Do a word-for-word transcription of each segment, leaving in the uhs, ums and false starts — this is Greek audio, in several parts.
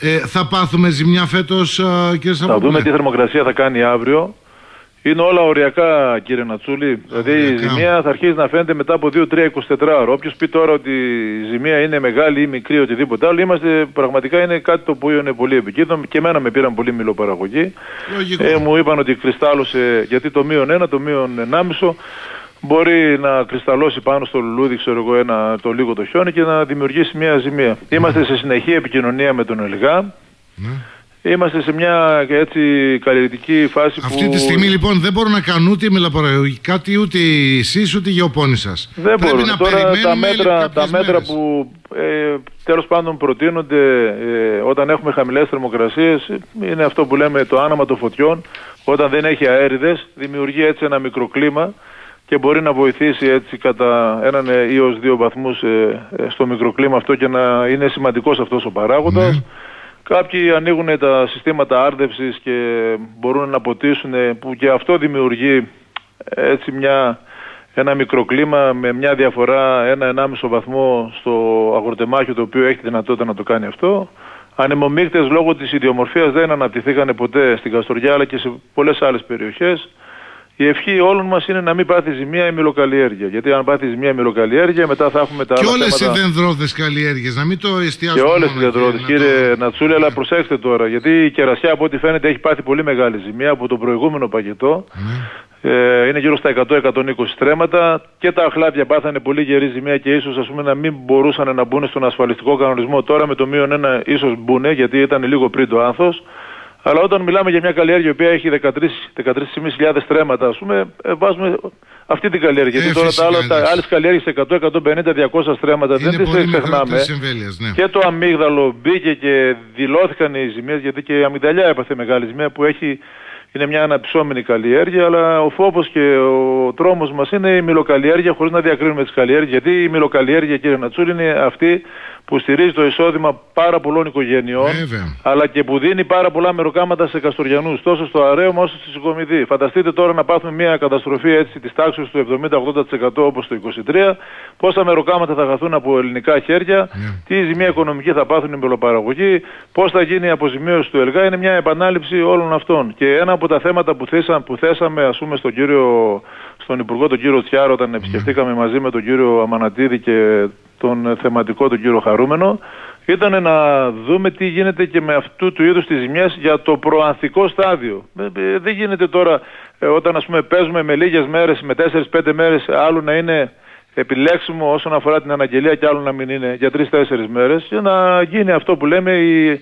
Ε, θα πάθουμε ζημιά φέτος, κύριε Σαββόπουλε? Θα δούμε τι θερμοκρασία θα κάνει αύριο. Είναι όλα οριακά, κύριε Νατσούλη. Δηλαδή η ζημία θα αρχίσει να φαίνεται μετά από δύο τρία εικοσιτέσσερα ώρα. Όποιος πει τώρα ότι η ζημία είναι μεγάλη ή μικρή, οτιδήποτε άλλο, είμαστε, πραγματικά είναι κάτι το οποίο είναι πολύ επικίνδυνο. Και εμένα με πήραν πολύ μιλοπαραγωγή. Ε, μου είπαν ότι κρυστάλλωσε, γιατί το μείον ένα, το μείον ενάμισο μπορεί να κρυσταλλώσει πάνω στο λουλούδι, ξέρω εγώ, ένα, το λίγο το χιόνι και να δημιουργήσει μια ζημία. Mm. Είμαστε σε συνεχή επικοινωνία με τον ΕΛΓΑ. Mm. Είμαστε σε μια έτσι καλλιεργητική φάση. Αυτή που... τη στιγμή λοιπόν δεν μπορούν να κάνουν ούτε μιλοπαραγωγή κάτι, ούτε εσείς ούτε οι γεωπόνοι σας. Δεν Πρέπει μπορούν. να Τώρα τα μέτρα, τα μέτρα μέρες. που ε, τέλος πάντων προτείνονται ε, όταν έχουμε χαμηλές θερμοκρασίες είναι αυτό που λέμε το άναμα των φωτιών. Όταν δεν έχει αέριδες δημιουργεί έτσι ένα μικροκλίμα και μπορεί να βοηθήσει έτσι κατά έναν ή ως δύο βαθμούς ε, στο μικροκλίμα αυτό και να είναι σημαντικός αυτός ο παράγοντας. Mm. Κάποιοι ανοίγουν τα συστήματα άρδευσης και μπορούν να ποτίσουν, που και αυτό δημιουργεί έτσι μια, ένα μικροκλίμα με μια διαφορά ένα ενάμισο βαθμό στο αγροτεμάχιο το οποίο έχει τη δυνατότητα να το κάνει αυτό. Ανεμομύκτες λόγω της ιδιομορφίας δεν αναπτυχθήκαν ποτέ στην Καστοριά αλλά και σε πολλές άλλες περιοχές. Η ευχή όλων μας είναι να μην πάθει ζημία η μυλοκαλλιέργεια. Γιατί αν πάθει ζημία η μυλοκαλλιέργεια, μετά θα έχουμε τα και άλλα όλες θέματα. οι δενδρώδες καλλιέργειες, να μην το εστιάσουμε. Και όλες οι δενδρώδες, κύριε το... Νατσούλη, αλλά προσέξτε τώρα. Γιατί η κερασιά, από ό,τι φαίνεται, έχει πάθει πολύ μεγάλη ζημία από το προηγούμενο παγετό. Mm. Ε, είναι γύρω στα εκατό με εκατόν είκοσι στρέμματα. Και τα αχλάδια πάθανε πολύ γερή ζημία και ίσως ας πούμε, να μην μπορούσαν να μπουν στον ασφαλιστικό κανονισμό. Τώρα με το μείον ένα ίσως μπουν, γιατί ήταν λίγο πριν το άνθος. Αλλά όταν μιλάμε για μια καλλιέργεια η οποία έχει δεκατρείς με χίλιες πεντακόσια στρέμματα, ας πούμε, βάζουμε αυτή την καλλιέργεια. Γιατί τώρα τα, άλλα, τα άλλες καλλιέργειες εκατό, εκατόν πενήντα, διακόσια στρέμματα είναι δεν τις ξεχνάμε. Ναι. Και το αμύγδαλο μπήκε και δηλώθηκαν οι ζημίες, γιατί και η αμυγδαλιά έπαθε μεγάλη ζημία που έχει, είναι μια αναπτυσσόμενη καλλιέργεια, αλλά ο φόβος και ο τρόμος μας είναι η μυλοκαλλιέργεια, χωρίς να διακρίνουμε τις καλλιέργειες. Γιατί η μυλοκαλλιέργεια, κύριε Νατσούλη, είναι αυτή που στηρίζει το εισόδημα πάρα πολλών οικογενειών, Βέβαια. αλλά και που δίνει πάρα πολλά μεροκάματα σε Καστοριανούς, τόσο στο Αρέωμα όσο στη Συγκομιδή. Φανταστείτε τώρα να πάθουμε μια καταστροφή έτσι της τάξης του εβδομήντα με ογδόντα τοις εκατό όπως το είκοσι τρία, πόσα μεροκάματα θα χαθούν από ελληνικά χέρια, yeah. τι ζημία οικονομική θα πάθουν οι μελοπαραγωγοί, πώς θα γίνει η αποζημίωση του ΕΛΓΑ, είναι μια επανάληψη όλων αυτών. Και ένα από τα θέματα που, θέσα, που θέσαμε ας πούμε στον, κύριο, στον Υπουργό τον κύριο Τσιάρο όταν επισκεφτήκαμε yeah. μαζί με τον κύριο Αμανατίδη και τον θεματικό τον κύριο Χαρούμενο, ήταν να δούμε τι γίνεται και με αυτού του είδους τις ζημιές για το προανθικό στάδιο. Δεν γίνεται τώρα όταν ας πούμε παίζουμε με λίγες μέρες, με τέσσερις πέντε μέρες, άλλο να είναι επιλέξιμο όσον αφορά την αναγγελία και άλλο να μην είναι για τρεις τέσσερις μέρες, και να γίνει αυτό που λέμε η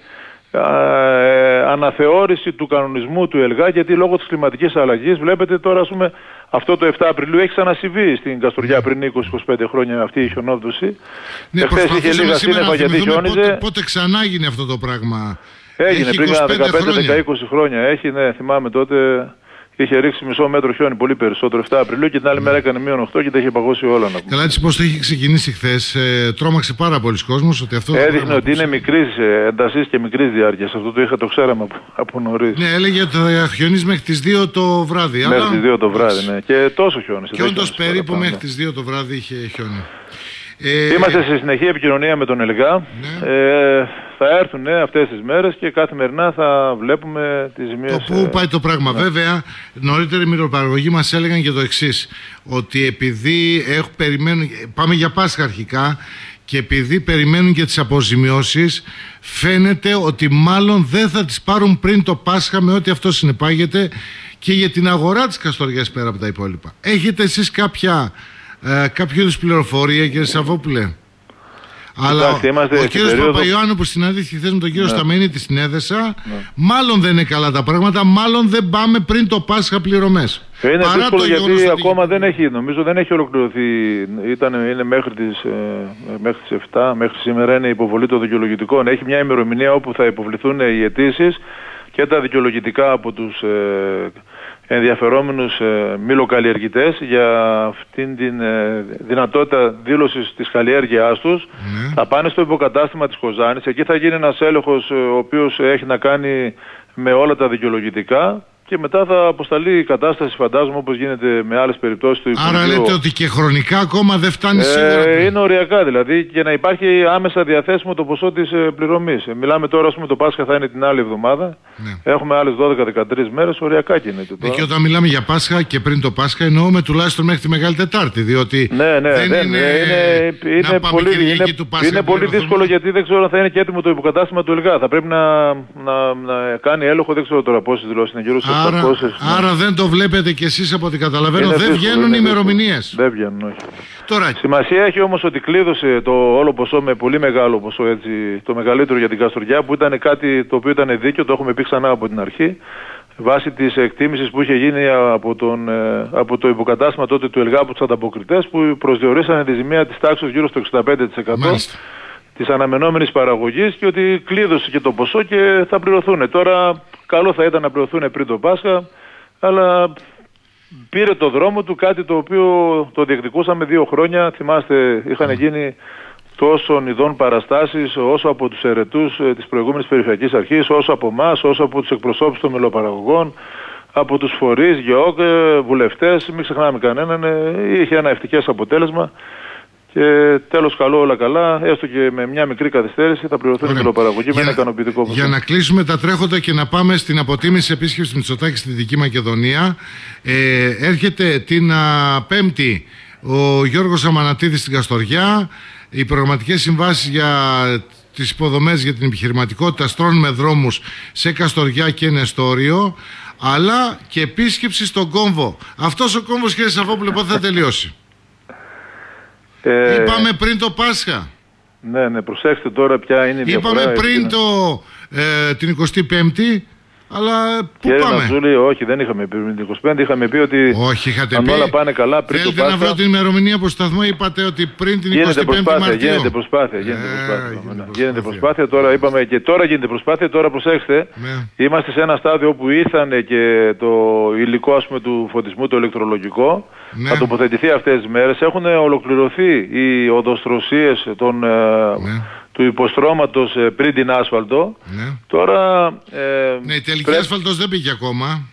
ε, αναθεώρηση του κανονισμού του ΕΛΓΑ, γιατί λόγω της κλιματικής αλλαγής βλέπετε τώρα ας πούμε αυτό το επτά Απριλίου έχει ξανασυμβεί στην Καστοριά πριν είκοσι με είκοσι πέντε χρόνια αυτή η χιονόδουση. Ναι, Εχθές είχε λίγα σύννεφα γιατί χιόνιζε. Πότε, πότε ξανά γίνει αυτό το πράγμα? Έγινε πριν δεκαπέντε με είκοσι χρόνια. Έχει, ναι, θυμάμαι τότε. Είχε ρίξει μισό μέτρο χιόνι, πολύ περισσότερο, επτά Απριλίου, και την άλλη μέρα έκανε μείον οκτώ και τα είχε παγώσει όλα. Να Καλά, έτσι πως το είχε ξεκινήσει χθες, ε, τρόμαξε πάρα πολλοί κόσμος ότι αυτό. Έδειχνε ότι είναι μικρής έντασης και μικρής διάρκειας. Αυτό το, είχα, το ξέραμε από, από νωρίς. Ναι, έλεγε ότι θα χιονίσει μέχρι τις δύο το βράδυ. Μέχρι αλλά... τις δύο το βράδυ, ναι. Και τόσο χιόνισε. Και όντως περίπου μέχρι τις δύο το βράδυ είχε χιόνι. Ε, Είμαστε σε συνεχή επικοινωνία με τον ΕΛΓΑ. Ναι. Ε, θα έρθουν ναι, αυτές τις μέρες και καθημερινά θα βλέπουμε τις ζημίες. Το πού πάει το πράγμα. Ναι. Βέβαια, νωρίτερα οι μυροπαραγωγοί μας έλεγαν και το εξής, ότι επειδή έχουν, περιμένουν, πάμε για Πάσχα αρχικά, και επειδή περιμένουν και τις αποζημιώσεις, φαίνεται ότι μάλλον δεν θα τις πάρουν πριν το Πάσχα, με ό,τι αυτό συνεπάγεται και για την αγορά της Καστοριάς πέρα από τα υπόλοιπα. Έχετε εσείς κάποια... Ε, κάποιο είδους πληροφορία, κύριε Σαββόπουλε? Αλλά ο, ο κύριος περίοδο... Παπαϊωάννου που συναντήθηκε χθες με τον κύριο ναι. Σταμένητη στην Έδεσα, ναι. μάλλον δεν είναι καλά τα πράγματα, μάλλον δεν πάμε πριν το Πάσχα πληρωμές. Είναι δύσκολο γιατί ακόμα δεν έχει, νομίζω δεν έχει ολοκληρωθεί. Ήταν, είναι μέχρι τις, ε, μέχρι τις επτά, μέχρι σήμερα είναι η υποβολή των δικαιολογητικών. Έχει μια ημερομηνία όπου θα υποβληθούν οι αιτήσεις και τα δικαιολογητικά από τους ε, ενδιαφερόμενους ε, μυλοκαλλιεργητές για αυτήν την ε, δυνατότητα δήλωσης της καλλιέργειάς τους. Mm. Θα πάνε στο υποκατάστημα της Κοζάνης. Εκεί θα γίνει ένας έλεγχος ε, ο οποίος έχει να κάνει με όλα τα δικαιολογητικά και μετά θα αποσταλεί η κατάσταση, φαντάζομαι, όπως γίνεται με άλλες περιπτώσεις του Υπουργείου. Άρα λέτε ότι και χρονικά ακόμα δεν φτάνει ε, σίγουρα. Είναι οριακά δηλαδή, και να υπάρχει άμεσα διαθέσιμο το ποσό της ε, πληρωμής. Ε, μιλάμε τώρα, ας πούμε, το Πάσχα θα είναι την άλλη εβδομάδα. Ναι. Έχουμε άλλες δώδεκα δεκατρείς μέρες, οριακά κινείται. Ναι, και όταν μιλάμε για Πάσχα και πριν το Πάσχα, εννοούμε τουλάχιστον μέχρι τη Μεγάλη Τετάρτη. Διότι ναι, ναι, δεν ναι, είναι, είναι, είναι πολύ, είναι, του Πάσχα, είναι πολύ δύσκολο, γιατί δεν ξέρω αν θα είναι και έτοιμο το υποκατάστημα του ΕΛΓΑ. Θα πρέπει να, να, να κάνει έλεγχο, δεν ξέρω τώρα πόσες δηλώσεις είναι, γύρω στις οκτακόσιες. Άρα ναι. δεν το βλέπετε κι εσείς από ό,τι καταλαβαίνω, είναι δεν δύσκολο, βγαίνουν οι ημερομηνίες. Δεν βγαίνουν, όχι. Τώρα... Σημασία έχει όμως ότι κλείδωσε το όλο ποσό με πολύ μεγάλο ποσό, έτσι, το μεγαλύτερο για την Καστοριά, που ήταν κάτι το οποίο ήταν δίκαιο, το έχουμε πει ξανά από την αρχή, βάσει της εκτίμησης που είχε γίνει από, τον, από το υποκατάστημα τότε του ΕΛΓΑ από τους ανταποκριτές, που προσδιορίσανε τη ζημία της τάξης γύρω στο εξήντα πέντε τοις εκατό Μάλιστα. της αναμενόμενης παραγωγής, και ότι κλείδωσε και το ποσό και θα πληρωθούν. Τώρα καλό θα ήταν να πληρωθούν πριν το Πάσχα, αλλά πήρε το δρόμο του κάτι το οποίο το διεκδικούσαμε δύο χρόνια. Θυμάστε, είχαν γίνει τόσων ειδών παραστάσεις, όσο από τους αιρετούς ε, της προηγούμενης Περιφερειακής Αρχής, όσο από εμάς, όσο από τους εκπροσώπους των μελοπαραγωγών, από τους φορείς, ΓΕΟΚ, ε, βουλευτές, μην ξεχνάμε κανέναν, ε, είχε ένα ευτυχές αποτέλεσμα. Και τέλος, καλό, όλα καλά, έστω και με μια μικρή καθυστέρηση θα πληρωθούν οι μελοπαραγωγοί με ένα ικανοποιητικό ποσό. Για να κλείσουμε τα τρέχοντα και να πάμε στην αποτίμηση επίσκεψης Μητσοτάκη στη Δυτική Μακεδονία, ε, έρχεται την α, Πέμπτη ο Γιώργος Αμανατίδης στην Καστοριά. Οι προγραμματικές συμβάσεις για τις υποδομές για την επιχειρηματικότητα στρώνουν με δρόμους σε Καστοριά και Νεστόριο, αλλά και επίσκεψη στον κόμβο. Αυτός ο κόμβος, κύριε Σαββόπουλε, πότε θα τελειώσει? Ε, Είπαμε πριν το Πάσχα. Ναι, ναι, προσέξτε τώρα ποια είναι η διαφορά. Είπαμε πριν το, ε, την εικοστή πέμπτη, αλλά πού Κύριε πάμε? Νατζούλη, όχι, δεν είχαμε πει πριν την εικοστή πέμπτη, είχαμε πει ότι όχι, είχατε αν πει, όλα πάνε καλά πριν το Πάσχα. Θέλετε να βρω την ημερομηνία από σταθμό, είπατε ότι πριν την εικοστή πέμπτη Μαρτίου. Γίνεται προσπάθεια, γίνεται ε, προσπάθεια. γίνεται προσπάθεια. Γίνεται προσπάθεια, τώρα είπαμε και τώρα γίνεται προσπάθεια, τώρα προσέξτε. Ναι. Είμαστε σε ένα στάδιο όπου ήρθανε και το υλικό, ας πούμε, του φωτισμού, το ηλεκτρολογικό. Ναι. Θα τοποθετηθεί αυτές τις μέρες. Έχουν ολοκληρωθεί οι οδοστρωσίες των... Ναι. του υποστρώματος ε, πριν την άσφαλτο. Ναι. Τώρα... Ε, ναι, η τελική πρέ... άσφαλτος δεν πήγε ακόμα.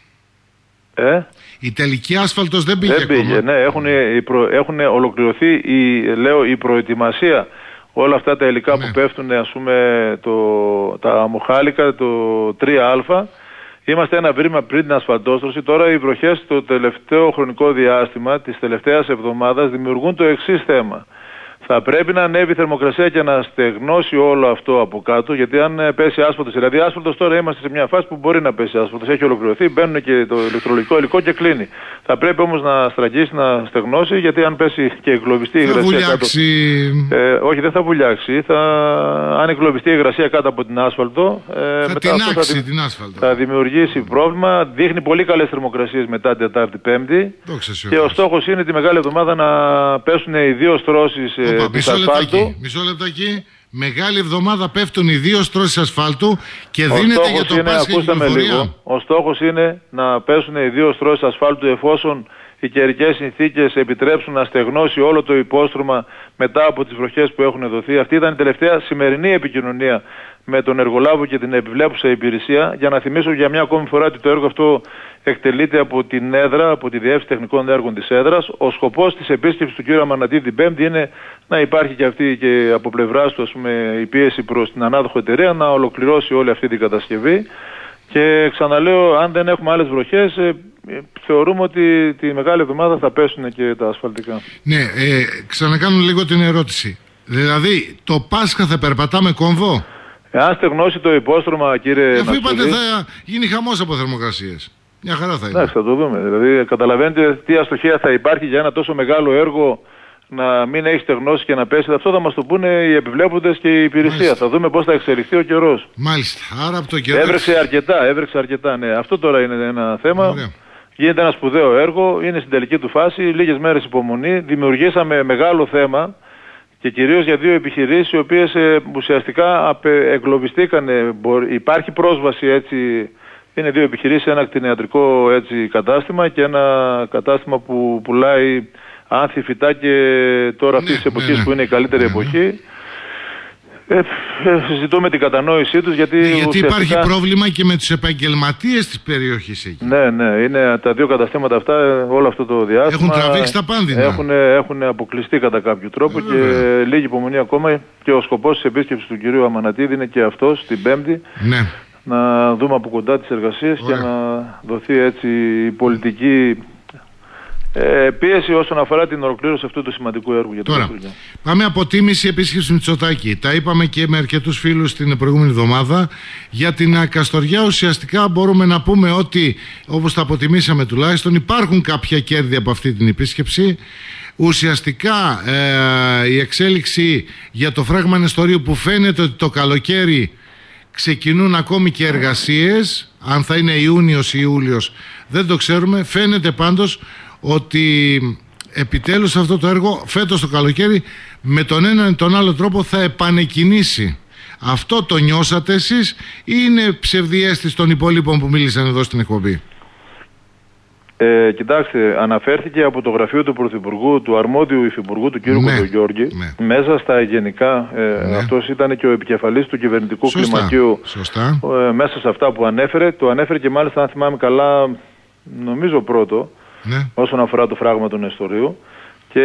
Ε? Η τελική άσφαλτος δεν πήγε δεν ακόμα. Πήγε, ναι, έχουν, προ... έχουν ολοκληρωθεί η, λέω, η προετοιμασία. Όλα αυτά τα υλικά ναι. που πέφτουν, ας πούμε, το, τα αμοχάλικα, το τρία α. Είμαστε ένα βήμα πριν την ασφαλτόστρωση. Τώρα οι βροχές το τελευταίο χρονικό διάστημα της τελευταίας εβδομάδας δημιουργούν το εξής θέμα. Θα πρέπει να ανέβει η θερμοκρασία και να στεγνώσει όλο αυτό από κάτω, γιατί αν πέσει άσφαλτος, δηλαδή άσφαλτος τώρα είμαστε σε μια φάση που μπορεί να πέσει άσφαλτος, έχει ολοκληρωθεί, μπαίνουν και το ηλεκτρολογικό υλικό και κλείνει. Θα πρέπει όμως να στραγγίσει, να στεγνώσει, γιατί αν πέσει και εγκλωβιστεί η υγρασία βουλιάξει... κάτω... Ε, όχι, δεν θα βουλιάξει. Θα... Αν εγκλωβιστεί η υγρασία κάτω από την άσφαλτο, ε, θα μετά την αυτό θα, την άσφαλτο. θα δημιουργήσει πρόβλημα. Δείχνει πολύ καλές θερμοκρασίες μετά την Τετάρτη Πέμπτη. Και ο στόχος είναι τη μεγάλη εβδομάδα να πέσουν οι δύο στρώσεις της ασφάλτου. Μισό λεπτάκι. Μεγάλη εβδομάδα πέφτουν οι δύο στρώσεις ασφάλτου και ο δίνεται για το είναι, Πάσχα κυκλοφορία. Ο στόχος είναι να πέσουν οι δύο στρώσεις ασφάλτου εφόσον οι καιρικές συνθήκες επιτρέψουν να στεγνώσει όλο το υπόστρωμα μετά από τις βροχές που έχουν δοθεί. Αυτή ήταν η τελευταία σημερινή επικοινωνία με τον εργολάβο και την επιβλέπουσα υπηρεσία. Για να θυμίσω για μια ακόμη φορά ότι το έργο αυτό εκτελείται από την έδρα, από τη Διεύθυνση Τεχνικών Έργων της έδρας. Ο σκοπός της επίσκεψης του κ. Αμανατίδη την Πέμπτη είναι να υπάρχει και αυτή και από πλευράς του, ας πούμε, η πίεση προς την ανάδοχο εταιρεία να ολοκληρώσει όλη αυτή την κατασκευή. Και ξαναλέω, αν δεν έχουμε άλλες βροχές, ε, ε, θεωρούμε ότι τη μεγάλη εβδομάδα θα πέσουν και τα ασφαλτικά. Ναι, ε, ξανακάνω λίγο την ερώτηση. Δηλαδή, το Πάσχα θα περπατάμε κόμβο? Εάν στεγνώσει το υπόστρωμα, κύριε Νατσούλη... Αφού είπατε θα γίνει χαμός από θερμοκρασίες. Μια χαρά θα είναι. Εντάξει, θα το δούμε. Δηλαδή, καταλαβαίνετε τι αστοχία θα υπάρχει για ένα τόσο μεγάλο έργο να μην έχει στεγνώσει και να πέσει. Αυτό θα μας το πούνε οι επιβλέποντες και η υπηρεσία. Μάλιστα. Θα δούμε πώς θα εξελιχθεί ο καιρός. Μάλιστα. Άρα από το καιρό... Έβρεξε αρκετά, έβρεξε αρκετά, ναι. Αυτό τώρα είναι ένα θέμα. Ωραία. Γίνεται ένα σπουδαίο έργο, είναι στην τελική του φάση, λίγες μέρες υπομονή. Δημιουργήσαμε μεγάλο θέμα και κυρίως για δύο επιχειρήσεις οι οποίες ε, ουσιαστικά απε, εγκλωβιστήκαν. Υπάρχει πρόσβαση, έτσι, είναι δύο επιχειρήσεις, ένα κτηνιατρικό, έτσι, κατάστημα και ένα κατάστημα που πουλάει άνθη, φυτά και τώρα αυτής ναι, της εποχής, ναι, ναι. που είναι η καλύτερη ναι, εποχή. Ε, ε, ζητούμε την κατανόησή τους, γιατί, ε, γιατί ουσιαστικά... υπάρχει πρόβλημα και με τους επαγγελματίες της περιοχής εκεί. Ναι, ναι, είναι τα δύο καταστήματα αυτά όλο αυτό το διάστημα. Έχουν τραβήξει τα πάνδυνα. Έχουν, έχουν αποκλειστεί κατά κάποιο τρόπο, ε, και βέβαια. Λίγη υπομονή ακόμα, και ο σκοπός της επίσκεψης του κυρίου Αμανατίδη είναι και αυτός την Πέμπτη. Ναι. Να δούμε από κοντά τις εργασίες. Ωραία. Και να δοθεί έτσι η πολιτική Ε, πίεση όσον αφορά την ολοκλήρωση αυτού του σημαντικού έργου για την Τώρα, πάμε αποτίμηση επίσκεψη Μητσοτάκη. Τα είπαμε και με αρκετούς φίλους την προηγούμενη εβδομάδα. Για την Καστοριά ουσιαστικά μπορούμε να πούμε ότι, όπως τα αποτιμήσαμε τουλάχιστον, υπάρχουν κάποια κέρδη από αυτή την επίσκεψη. Ουσιαστικά ε, η εξέλιξη για το φράγμα Νεστορίου, που φαίνεται ότι το καλοκαίρι ξεκινούν ακόμη και εργασίες, αν θα είναι Ιούνιος ή Ιούλιος δεν το ξέρουμε. Φαίνεται πάντως ότι επιτέλους αυτό το έργο φέτος το καλοκαίρι με τον έναν ή τον άλλο τρόπο θα επανεκκινήσει. Αυτό το νιώσατε εσείς ή είναι ψευδιαίσθηση των υπόλοιπων που μίλησαν εδώ στην εκπομπή? Ε, κοιτάξτε, αναφέρθηκε από το γραφείο του Πρωθυπουργού, του αρμόδιου υφυπουργού, του κ. Ναι, Κοντογιώργη, ναι. Μέσα στα γενικά, ε, ναι. αυτός ήταν και ο επικεφαλής του κυβερνητικού Σωστά. κλιμακίου. Σωστά. Ε, μέσα σε αυτά που ανέφερε, το ανέφερε και μάλιστα, αν θυμάμαι καλά, νομίζω πρώτο, ναι. όσον αφορά το φράγμα του Νεστορίου, και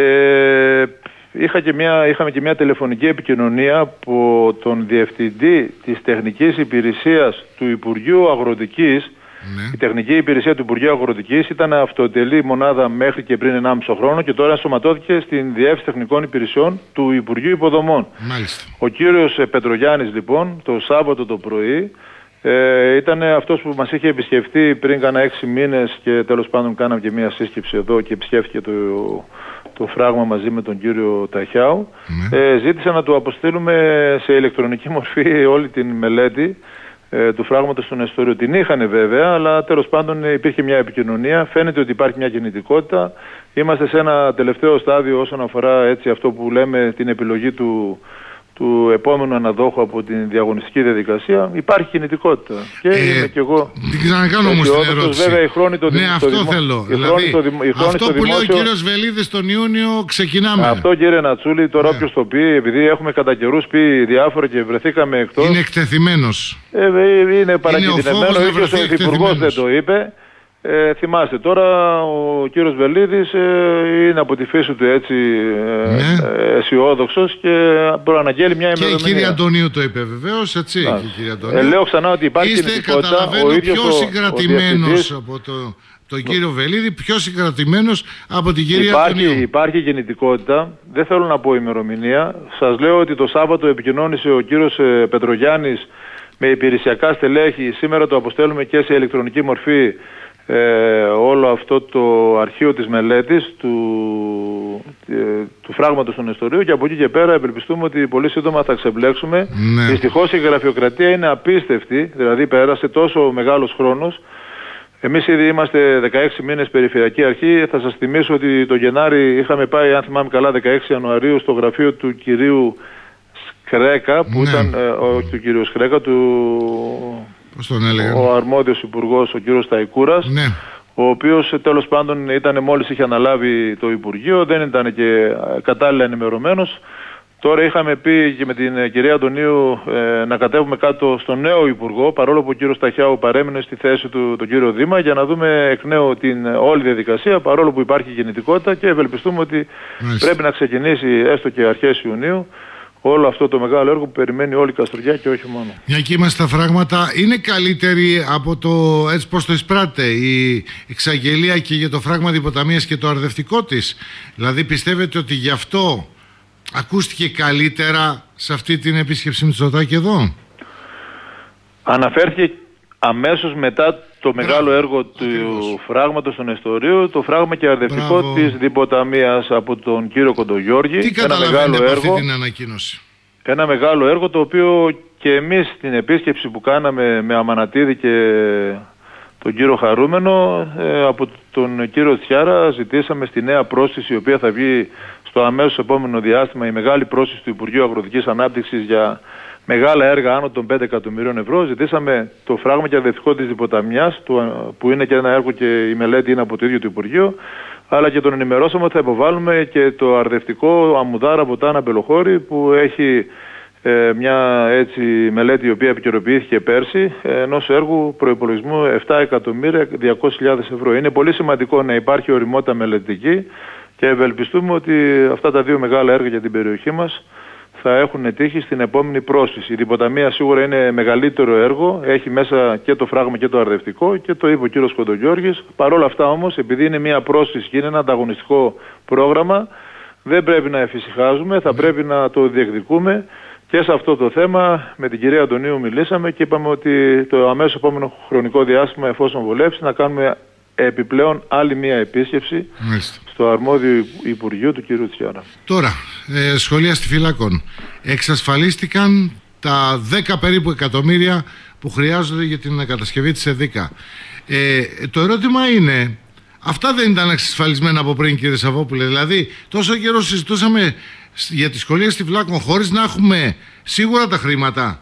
είχα και μια, είχαμε και μια τηλεφωνική επικοινωνία από τον Διευθυντή της Τεχνικής Υπηρεσίας του Υπουργείου Αγροτικής. Ναι. Η Τεχνική Υπηρεσία του Υπουργείου Αγροτικής ήταν αυτοτελή μονάδα μέχρι και πριν ενάμιση χρόνο και τώρα ενσωματώθηκε στην Διεύθυνση Τεχνικών Υπηρεσιών του Υπουργείου Υποδομών. Μάλιστα. Ο κύριος Πετρογιάννης λοιπόν το Σάββατο το πρωί Ε, ήταν αυτός που μας είχε επισκεφτεί πριν κάνα έξι μήνες και τέλος πάντων κάναμε και μια σύσκεψη εδώ και επισκέφθηκε το, το φράγμα μαζί με τον κύριο Ταχιάου. Mm. Ε, ζήτησα να του αποστείλουμε σε ηλεκτρονική μορφή όλη την μελέτη ε, του φράγματος του Νεστορίου. Την είχαν βέβαια, αλλά τέλος πάντων υπήρχε μια επικοινωνία. Φαίνεται ότι υπάρχει μια κινητικότητα. Είμαστε σε ένα τελευταίο στάδιο όσον αφορά έτσι αυτό που λέμε την επιλογή του του επόμενου αναδόχου από την διαγωνιστική διαδικασία. Υπάρχει κινητικότητα. Και ε, είμαι και εγώ. Την ξανακάνω όμως την ερώτηση. Βέβαια, η χρόνη το, ναι, το, αυτό δημο... θέλω. Η δηλαδή, το, η αυτό που δημόσιο... λέει ο κύριος Βελίδης τον Ιούνιο ξεκινάμε. Αυτό, κύριε Νατσούλη, τώρα ναι. όποιος το πει, επειδή έχουμε κατά καιρούς πει διάφορα και βρεθήκαμε εκτός. Είναι εκτεθειμένος. Ε, είναι παρακινδυνευμένο. Ο ίδιος ο Υφυπουργός δεν το είπε. Ε, θυμάστε τώρα, ο κύριος Βελίδης ε, είναι από τη φύση του έτσι ε, ναι. ε, αισιόδοξος και προαναγγέλει μια ημερομηνία. Και η κυρία Αντωνίου το είπε βεβαίως, έτσι. Και η κυρία Αντωνίου. Ε, λέω ξανά ότι υπάρχει Είστε, κινητικότητα. Καταλαβαίνω, ο ίδιος πιο ο, συγκρατημένος ο από το, τον κύριο Βελίδη, πιο συγκρατημένος από την κυρία υπάρχει, Αντωνίου. Υπάρχει κινητικότητα, δεν θέλω να πω ημερομηνία. Σας λέω ότι το Σάββατο επικοινώνησε ο κύριος ε, Πετρογιάννης με υπηρεσιακά στελέχη. Σήμερα το αποστέλουμε και σε ηλεκτρονική μορφή. Ε, όλο αυτό το αρχείο της μελέτης του, ε, του φράγματος του Νεστορίου, και από εκεί και πέρα ευελπιστούμε ότι πολύ σύντομα θα ξεμπλέξουμε. Ναι. Δυστυχώς η γραφειοκρατία είναι απίστευτη, δηλαδή πέρασε τόσο μεγάλος χρόνος. Εμείς ήδη είμαστε δεκαέξι μήνες περιφερειακή αρχή. Θα σας θυμίσω ότι το Γενάρη είχαμε πάει, αν θυμάμαι καλά, δεκαέξι Ιανουαρίου στο γραφείο του κυρίου Σκρέκα, που ναι. ήταν, ε, όχι του κυρίου Σκρέκα, του... ο αρμόδιος υπουργός, ο κύριος Σταϊκούρας, ναι. ο οποίος τέλος πάντων ήταν, μόλις είχε αναλάβει το Υπουργείο, δεν ήταν και κατάλληλα ενημερωμένος. Τώρα είχαμε πει και με την κυρία Αντωνίου ε, να κατέβουμε κάτω στον νέο Υπουργό, παρόλο που ο κύριος Ταχιάου παρέμεινε στη θέση του τον κύριο Δήμα, για να δούμε εκ νέου την όλη διαδικασία, παρόλο που υπάρχει κινητικότητα, και ευελπιστούμε ότι Μάλιστα. πρέπει να ξεκινήσει έστω και αρχές Ιουνίου όλο αυτό το μεγάλο έργο που περιμένει όλη η Καστοριά και όχι μόνο. Μια και είμαστε στα φράγματα, είναι καλύτερη από το έτσι πώς το εισπράττει η εξαγγελία και για το φράγμα υποταμείας και το αρδευτικό της? Δηλαδή πιστεύετε ότι γι' αυτό ακούστηκε καλύτερα σε αυτή την επίσκεψη Μητσοτάκη εδώ? Αναφέρθηκε αμέσως μετά το μεγάλο Μπράβο. έργο του Ακριβώς. φράγματος του Νεστορίου, το φράγμα και αρδευτικό Μπράβο. της Διποταμείας από τον κύριο Κοντογιώργη. Τι καταλαβαίνετε από αυτή την ανακοίνωση? Ένα μεγάλο έργο, το οποίο και εμείς στην επίσκεψη που κάναμε με Αμανατίδη και τον κύριο Χαρούμενο, ε, από τον κύριο Τσιάρα ζητήσαμε στη νέα πρόσθεση, η οποία θα βγει στο αμέσως επόμενο διάστημα, η μεγάλη πρόσθεση του Υπουργείου Αγροτικής Ανάπτυξης για μεγάλα έργα άνω των πέντε εκατομμυρίων ευρώ. Ζητήσαμε το φράγμα και αρδευτικό της Διποταμιάς, που είναι και ένα έργο και η μελέτη είναι από το ίδιο το Υπουργείο, αλλά και τον ενημερώσαμε ότι θα υποβάλουμε και το αρδευτικό Αμμουδάρα Βοτάνα Μπελοχώρη, που έχει ε, μια έτσι μελέτη η οποία επικαιροποιήθηκε πέρσι, ενός έργου προϋπολογισμού επτά εκατομμύρια διακόσιες χιλιάδες ευρώ. Είναι πολύ σημαντικό να υπάρχει ωριμότητα μελετητική και ευελπιστούμε ότι αυτά τα δύο μεγάλα έργα για την περιοχή μας θα έχουν τύχει στην επόμενη πρόσφυση. Η Διποταμία σίγουρα είναι μεγαλύτερο έργο, έχει μέσα και το φράγμα και το αρδευτικό και το είπε ο κύριος Κοντογιώργης. Παρ' όλα αυτά όμως, επειδή είναι μια πρόσφυση και είναι ένα ανταγωνιστικό πρόγραμμα, δεν πρέπει να εφησυχάζουμε, θα πρέπει να το διεκδικούμε. Και σε αυτό το θέμα με την κυρία Αντωνίου μιλήσαμε και είπαμε ότι το αμέσως επόμενο χρονικό διάστημα, εφόσον βολέψει, να κάνουμε επιπλέον άλλη μία επίσκεψη Μάλιστα. στο αρμόδιο Υπουργείο του κ. Τσιάρα. Τώρα, ε, σχολεία στη Φυλακών. Εξασφαλίστηκαν τα δέκα περίπου εκατομμύρια που χρειάζονται για την κατασκευή της ΕΔΙΚΑ. Ε, το ερώτημα είναι, αυτά δεν ήταν εξασφαλισμένα από πριν, κύριε Σαββόπουλε? Δηλαδή, τόσο καιρό συζητούσαμε για τη σχολεία στη Φυλακών χωρίς να έχουμε σίγουρα τα χρήματα.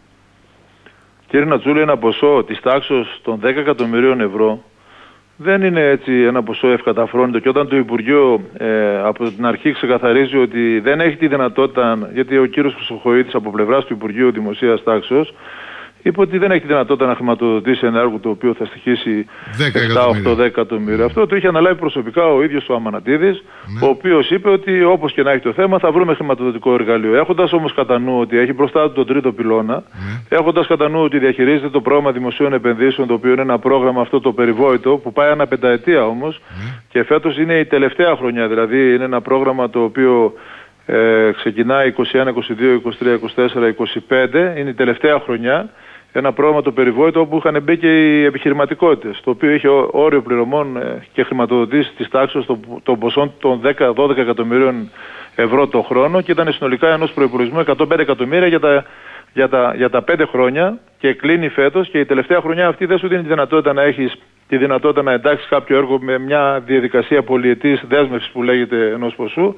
Κύριε Νατσούλη, ένα ποσό της τάξης των δέκα εκατομμυρίων ευρώ δεν είναι έτσι ένα ποσό ευκαταφρόνητο, και όταν το Υπουργείο ε, από την αρχή ξεκαθαρίζει ότι δεν έχει τη δυνατότητα, γιατί ο κύριος Χρυσοχοΐδης από πλευράς του Υπουργείου Δημοσίας Τάξεως είπε ότι δεν έχει τη δυνατότητα να χρηματοδοτήσει ένα έργο το οποίο θα στοιχήσει επτά οκτώ δέκα εκατομμύρια. Αυτό το είχε αναλάβει προσωπικά ο ίδιος ο Αμανατίδης, ναι. ο οποίος είπε ότι όπως και να έχει το θέμα θα βρούμε χρηματοδοτικό εργαλείο. Έχοντας όμως κατά νου ότι έχει μπροστά του τον τρίτο πυλώνα, ναι. έχοντας κατά νου ότι διαχειρίζεται το πρόγραμμα δημοσίων επενδύσεων, το οποίο είναι ένα πρόγραμμα αυτό το περιβόητο που πάει ανά πενταετία όμως, ναι. και φέτος είναι η τελευταία χρονιά, δηλαδή είναι ένα πρόγραμμα το οποίο ε, ξεκινάει είκοσι ένα, είκοσι δύο, είκοσι τρία, είκοσι τέσσερα, είκοσι πέντε, είναι η τελευταία χρονιά. Ένα πρόγραμμα το περιβόητο όπου είχαν μπει και οι επιχειρηματικότητες, το οποίο είχε όριο πληρωμών και χρηματοδοτήσει της τάξης των ποσών των δέκα με δώδεκα εκατομμυρίων ευρώ το χρόνο και ήταν συνολικά ενός προϋπολογισμού εκατόν πέντε εκατομμύρια για τα, για, τα, για τα πέντε χρόνια και κλείνει φέτος, και η τελευταία χρονιά αυτή δεν σου δίνει τη δυνατότητα να έχεις τη δυνατότητα να εντάξεις κάποιο έργο με μια διαδικασία πολυετής δέσμευσης που λέγεται ενός ποσού.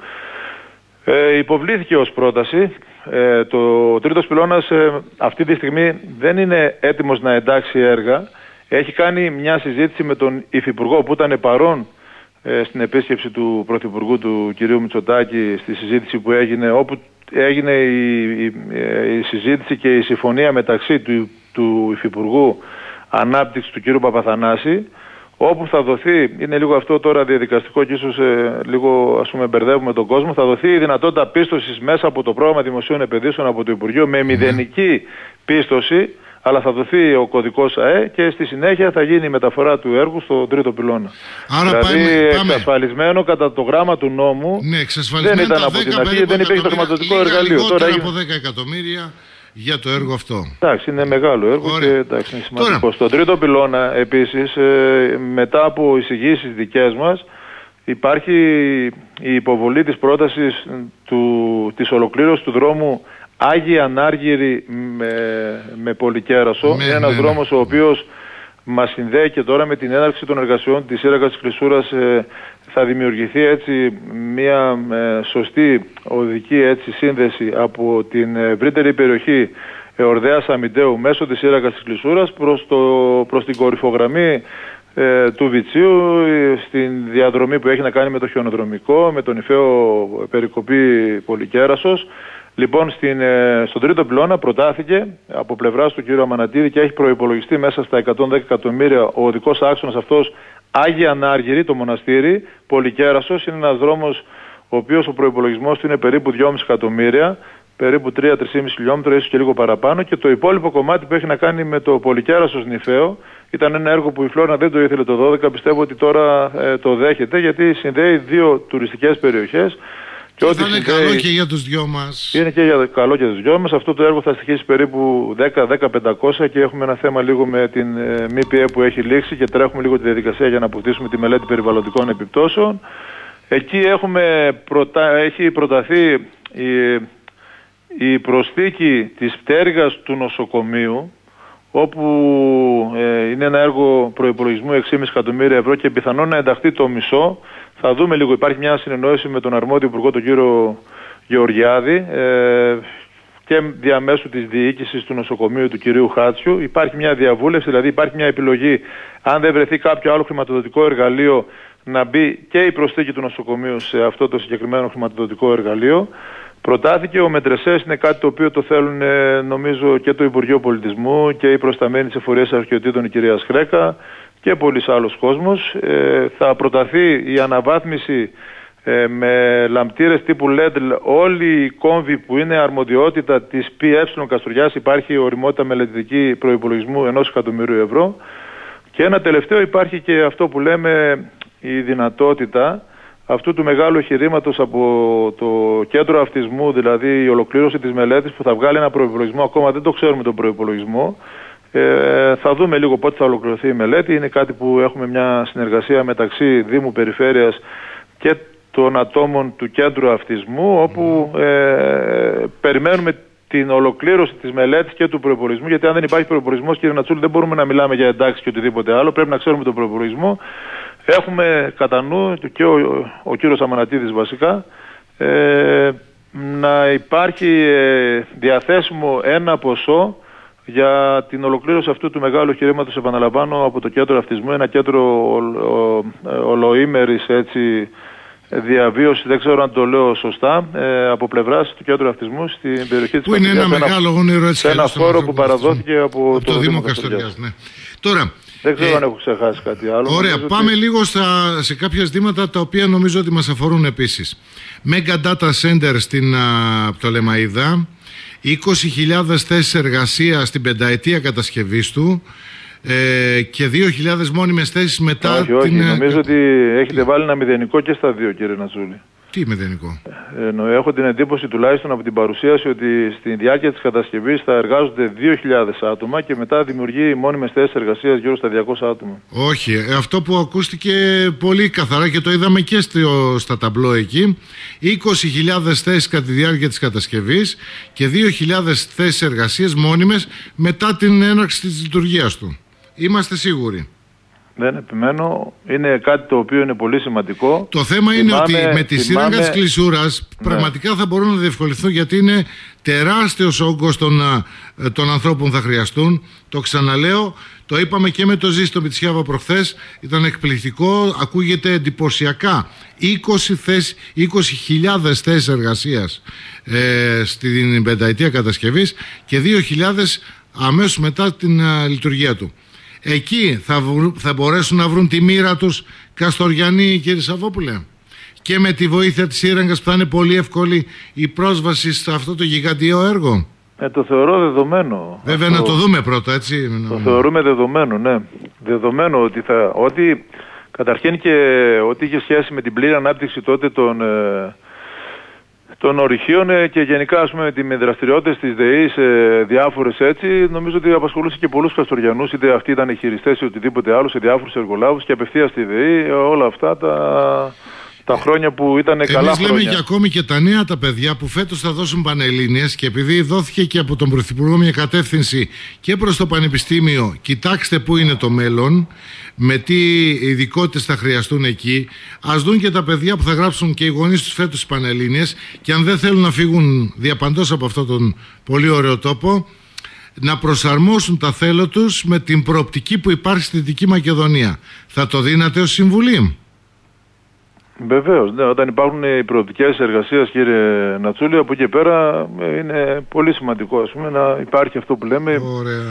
Ε, υποβλήθηκε ως πρόταση. Ε, το τρίτος πυλώνας ε, αυτή τη στιγμή δεν είναι έτοιμος να εντάξει έργα. Έχει κάνει μια συζήτηση με τον Υφυπουργό που ήταν παρόν ε, στην επίσκεψη του Πρωθυπουργού του κ. Μητσοτάκη, στη συζήτηση που έγινε, όπου έγινε η, η, η συζήτηση και η συμφωνία μεταξύ του, του Υφυπουργού Ανάπτυξης του κ. Παπαθανάση, όπου θα δοθεί, είναι λίγο αυτό τώρα διαδικαστικό και ίσως ε, λίγο ας πούμε μπερδεύουμε τον κόσμο, θα δοθεί η δυνατότητα πίστοσης μέσα από το πρόγραμμα δημοσίων επενδύσεων από το Υπουργείο με μηδενική πίστοση, αλλά θα δοθεί ο κωδικός ΑΕ και στη συνέχεια θα γίνει η μεταφορά του έργου στο τρίτο πυλώνα. Άρα δηλαδή πάμε, πάμε. εξασφαλισμένο κατά το γράμμα του νόμου, ναι, δεν ήταν από την αρχή, δεν υπήρχε το χρηματοδοτικό εργαλείο. Τώρα έγινε από δέκα εκατομμύρια για το έργο αυτό. Εντάξει, είναι μεγάλο έργο. Ωραία. Και εντάξει, είναι σημαντικό. Τώρα. Στον τρίτο πυλώνα επίσης, ε, μετά από εισηγήσεις δικές μας, υπάρχει η υποβολή της πρότασης του, της ολοκλήρωσης του δρόμου Άγια Ανάργυρη με, με Πολυκέρασο. Ναι, είναι ένας ναι, δρόμος ναι. ο οποίος μας συνδέει και τώρα με την έναρξη των εργασιών της σύραγγας της Κλεισούρας. Ε, θα δημιουργηθεί έτσι μια ε, σωστή οδική έτσι, σύνδεση από την ευρύτερη περιοχή Ορδέας Αμυντέου μέσω της σύραγγας της Κλεισούρας προς, το, προς την κορυφογραμμή ε, του Βιτσίου, στην διαδρομή που έχει να κάνει με το χιονοδρομικό, με τον Ιφαίο περικοπή Πολυκέρασος. Λοιπόν, στην, ε, στον τρίτο πυλώνα προτάθηκε από πλευράς του κ. Αμανατίδη και έχει προϋπολογιστεί μέσα στα εκατόν δέκα εκατομμύρια ο οδικός άξονας αυτός Άγια Ανάργυρη, το μοναστήρι, Πολυκέρασος. Είναι ένας δρόμος ο οποίος ο προϋπολογισμός του είναι περίπου δυόμισι εκατομμύρια, περίπου τρία με τρία κόμμα πέντε χιλιόμετρα, ίσως και λίγο παραπάνω, και το υπόλοιπο κομμάτι που έχει να κάνει με το Πολυκέρασος Νηφαίο ήταν ένα έργο που η Φλόρινα δεν το ήθελε το δώδεκα, πιστεύω ότι τώρα ε, το δέχεται, γιατί συνδέει δύο τουριστικές περιοχές. Και θα είναι συνδέει... καλό και για τους δυο μας. Είναι και για καλό και για τους δυο μας. Αυτό το έργο θα στοιχήσει περίπου δέκα με δέκα χιλιάδες πεντακόσια και έχουμε ένα θέμα λίγο με την ε, ΜΠΕ που έχει λήξει και τρέχουμε λίγο τη διαδικασία για να αποκτήσουμε τη μελέτη περιβαλλοντικών επιπτώσεων. Εκεί έχουμε προτα... έχει προταθεί η, η προσθήκη της πτέρυγας του νοσοκομείου, όπου ε, είναι ένα έργο προϋπολογισμού έξι κόμμα πέντε εκατομμύρια ευρώ και πιθανόν να ενταχθεί το μισό. Θα δούμε λίγο, υπάρχει μια συνεννόηση με τον αρμόδιο υπουργό, τον κύριο Γεωργιάδη, ε, και διαμέσου της διοίκησης του νοσοκομείου του κυρίου Χάτσιου. Υπάρχει μια διαβούλευση, δηλαδή υπάρχει μια επιλογή, αν δεν βρεθεί κάποιο άλλο χρηματοδοτικό εργαλείο, να μπει και η προσθήκη του νοσοκομείου σε αυτό το συγκεκριμένο χρηματοδοτικό εργαλείο. Προτάθηκε ο Μετρεσές, είναι κάτι το οποίο το θέλουν νομίζω και το Υπουργείο Πολιτισμού και η προσταμένη της Εφορίας Αρχαιοτήτων η κυρία Σχρέκα και πολλής άλλος κόσμος. Ε, θα προταθεί η αναβάθμιση ε, με λαμπτήρες τύπου ελ ι ντι, όλοι οι κόμβοι που είναι αρμοδιότητα της ΠΕ Καστοριάς, υπάρχει οριμότητα μελετητική προϋπολογισμού ενός εκατομμυρίου ευρώ. Και ένα τελευταίο, υπάρχει και αυτό που λέμε η δυνατότητα αυτού του μεγάλου εγχειρήματος από το κέντρο αυτισμού, δηλαδή η ολοκλήρωση της μελέτης που θα βγάλει ένα προϋπολογισμό, ακόμα δεν το ξέρουμε τον προϋπολογισμό. Ε, θα δούμε λίγο πότε θα ολοκληρωθεί η μελέτη. Είναι κάτι που έχουμε μια συνεργασία μεταξύ Δήμου, Περιφέρειας και των ατόμων του κέντρου αυτισμού, όπου ε, περιμένουμε την ολοκλήρωση της μελέτης και του προϋπολογισμού, γιατί αν δεν υπάρχει προϋπολογισμός, κύριε Νατσούλη, δεν μπορούμε να μιλάμε για εντάξει και οτιδήποτε άλλο. Πρέπει να ξέρουμε τον προϋπολογισμό. Έχουμε κατά νου, και ο, ο κύριος Αμανατίδης βασικά, ε, να υπάρχει ε, διαθέσιμο ένα ποσό για την ολοκλήρωση αυτού του μεγάλου εγχειρήματος, επαναλαμβάνω, από το κέντρο αυτισμού, ένα κέντρο ολοήμερης έτσι διαβίωση, δεν ξέρω αν το λέω σωστά, ε, από πλευράς του κέντρου αυτισμού στην περιοχή της που είναι ένα μεγάλο όνειρο έτσι, σε ένα χώρο που παραδόθηκε από, από το, το Δήμο Καστοριάς. Ναι. Τώρα, δεν ξέρω ε, αν έχω ξεχάσει κάτι άλλο. Ωραία, πάμε ότι... λίγο στα, σε κάποια ζητήματα τα οποία νομίζω ότι μας αφορούν επίσης. Mega Data Center στην Πτολεμαΐδα, είκοσι χιλιάδες θέσεις εργασίας στην πενταετία κατασκευής του, ε, και δύο χιλιάδες μόνιμες θέσεις μετά. Όχι, όχι, την... νομίζω ότι έχετε βάλει ένα μηδενικό και στα δύο, κύριε Νατσούλη. Τι μηδενικό? Ε, έχω την εντύπωση τουλάχιστον από την παρουσίαση ότι στη διάρκεια της κατασκευής θα εργάζονται δύο χιλιάδες άτομα και μετά δημιουργεί μόνιμες θέσεις εργασίας γύρω στα διακόσια άτομα. Όχι, αυτό που ακούστηκε πολύ καθαρά και το είδαμε και στο, στα ταμπλό εκεί, είκοσι χιλιάδες θέσεις κατά τη διάρκεια της κατασκευής και δύο χιλιάδες θέσεις εργασίας μόνιμες μετά την έναρξη της λειτουργίας του. Είμαστε σίγουροι? Δεν επιμένω. Είναι κάτι το οποίο είναι πολύ σημαντικό. Το θέμα είναι θυμάμαι, ότι με τη θυμάμαι... σύραγγα της κλεισούρας ναι. πραγματικά θα μπορούν να διευκολυνθούν, γιατί είναι τεράστιος όγκος των, των ανθρώπων που θα χρειαστούν. Το ξαναλέω, το είπαμε και με το Ζήστο Μητσιάβα προχθές, ήταν εκπληκτικό, ακούγεται εντυπωσιακά. είκοσι χιλιάδες θέσεις εργασίας ε, στην πενταετία κατασκευής και δύο χιλιάδες αμέσως μετά την α, λειτουργία του. Εκεί θα, βρου, θα μπορέσουν να βρουν τη μοίρα τους Καστοριανοί, κύριε Σαββόπουλε, και με τη βοήθεια της σύραγγας που θα είναι πολύ εύκολη η πρόσβαση σε αυτό το γιγαντιαίο έργο. Ε, το θεωρώ δεδομένο. Βέβαια αυτό... να το δούμε πρώτα, έτσι. Το θεωρούμε δεδομένο, ναι. Δεδομένο ότι θα... Ότι, καταρχήν και ό,τι είχε σχέση με την πλήρη ανάπτυξη τότε των... Ε, των ορυχείων και γενικά ας πούμε με δραστηριότητες της ΔΕΗ σε διάφορες έτσι, νομίζω ότι απασχολούσε και πολλούς Καστοριανούς, είτε αυτοί ήταν χειριστές ή οτιδήποτε άλλο, σε διάφορους εργολάβους και απευθείας στη ΔΕΗ, όλα αυτά τα, τα χρόνια που ήταν καλά χρόνια. Εμείς λέμε και ακόμη και τα νέα τα παιδιά που φέτος θα δώσουν πανελλήνιες, και επειδή δόθηκε και από τον Πρωθυπουργό μια κατεύθυνση και προς το Πανεπιστήμιο, κοιτάξτε πού είναι το μέλλον, με τι ειδικότητες θα χρειαστούν εκεί. Ας δουν και τα παιδιά που θα γράψουν και οι γονείς τους φέτος τις πανελλήνιες, και αν δεν θέλουν να φύγουν διαπαντός από αυτόν τον πολύ ωραίο τόπο, να προσαρμόσουν τα θέλω τους με την προοπτική που υπάρχει στη Δυτική Μακεδονία. Θα το δίνατε ως συμβουλή? Βεβαίως, ναι, όταν υπάρχουν οι προοπτικές εργασίας, κύριε Νατσούλη, από εκεί πέρα είναι πολύ σημαντικό ας πούμε, να υπάρχει αυτό που λέμε. Ωραία.